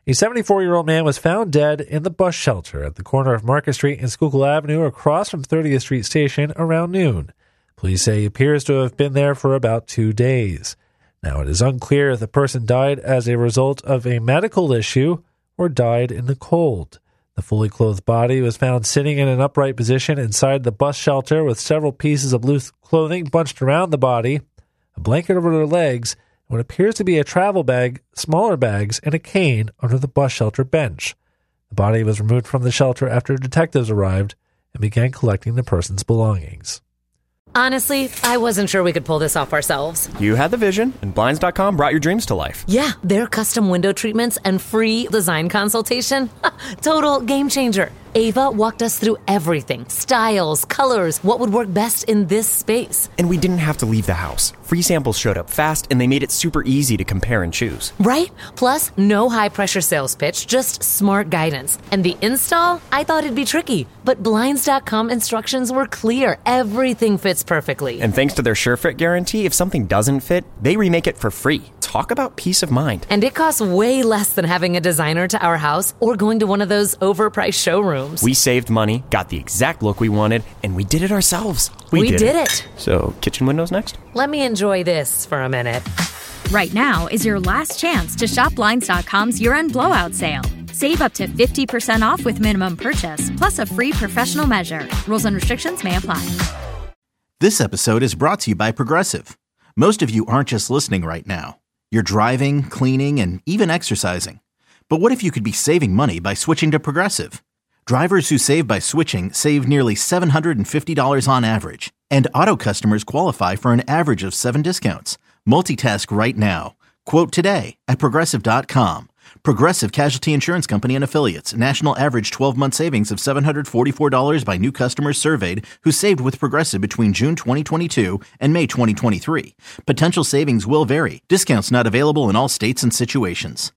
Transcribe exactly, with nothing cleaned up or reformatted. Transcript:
A seventy-four-year-old man was found dead in the bus shelter at the corner of Market Street and Schuylkill Avenue across from thirtieth Street Station around noon. Police say he appears to have been there for about two days. Now, it is unclear if the person died as a result of a medical issue or died in the cold. The fully clothed body was found sitting in an upright position inside the bus shelter with several pieces of loose clothing bunched around the body, a blanket over their legs, and what appears to be a travel bag, smaller bags, and a cane under the bus shelter bench. The body was removed from the shelter after detectives arrived and began collecting the person's belongings. Honestly, I wasn't sure we could pull this off ourselves. You had the vision, and Blinds dot com brought your dreams to life. Yeah, their custom window treatments and free design consultation. Total game changer. Ava walked us through everything. Styles, colors, what would work best in this space. And we didn't have to leave the house. Free samples showed up fast, and they made it super easy to compare and choose. Right? Plus, no high-pressure sales pitch, just smart guidance. And the install? I thought it'd be tricky, but Blinds dot com instructions were clear. Everything fits perfectly. And thanks to their SureFit guarantee, if something doesn't fit, they remake it for free. Talk about peace of mind. And it costs way less than having a designer to our house or going to one of those overpriced showrooms. We saved money, got the exact look we wanted, and we did it ourselves. We, we did, did it. it. So, kitchen windows next? Let me enjoy this for a minute. Right now is your last chance to shop Blinds dot com's year-end blowout sale. Save up to fifty percent off with minimum purchase, plus a free professional measure. Rules and restrictions may apply. This episode is brought to you by Progressive. Most of you aren't just listening right now. You're driving, cleaning, and even exercising. But what if you could be saving money by switching to Progressive? Drivers who save by switching save nearly seven hundred fifty dollars on average. And auto customers qualify for an average of seven discounts. Multitask right now. Quote today at Progressive dot com. Progressive Casualty Insurance Company and Affiliates. National average twelve-month savings of seven hundred forty-four dollars by new customers surveyed who saved with Progressive between June twenty twenty-two and May twenty twenty-three. Potential savings will vary. Discounts not available in all states and situations.